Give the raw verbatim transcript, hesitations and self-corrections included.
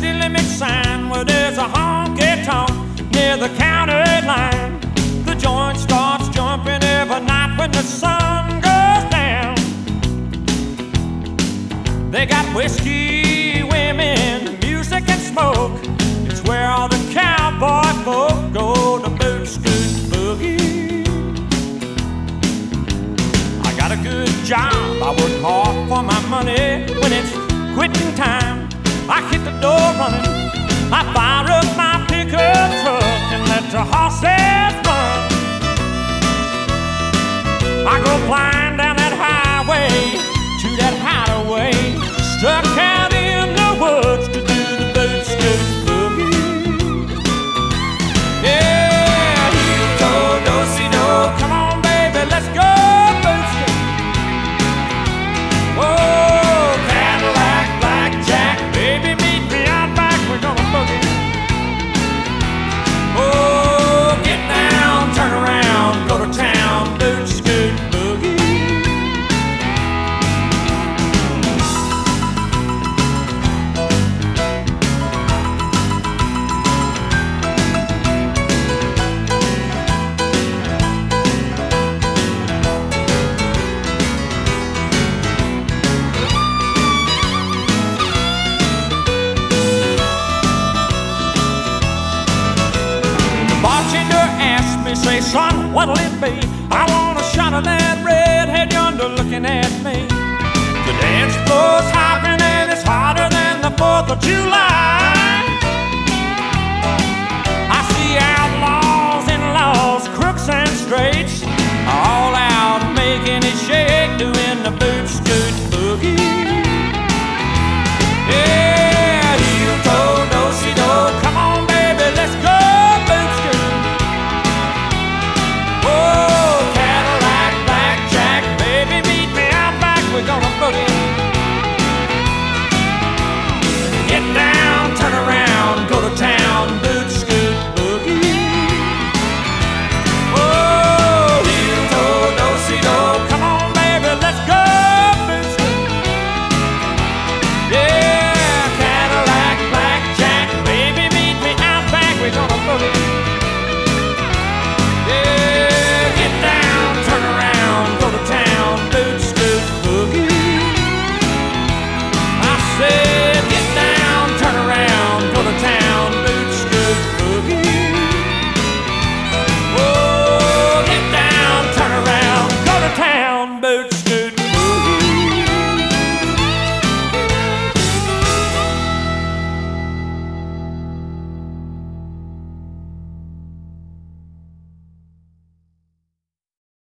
city limit sign where there's a honky-tonk near the county line. The joint starts jumping every night when the sun goes down. They got whiskey, women, music and smoke. It's where all the cowboy folk go to boot scoot boogie. I got a good job, I work hard for my money. When it's quitting time, I hit the door running. I fire up my pickup truck and let the horses run. I go flying down that highway to that hideaway, stuck out in the woods to do the boot scoot boogie. Yeah, heel toe, do-si-do, come on baby, let's go boot scoot. Whoa, Cadillac, blackjack, baby meet me out back, we're gonna boogie. Oh, get down, turn around, go to town, boot scoot boogie. Bartender asked me, say, son, what'll it be? I want a shot of that redhead yonder looking at me. The dance floor's hopping and it's hotter than the fourth of July.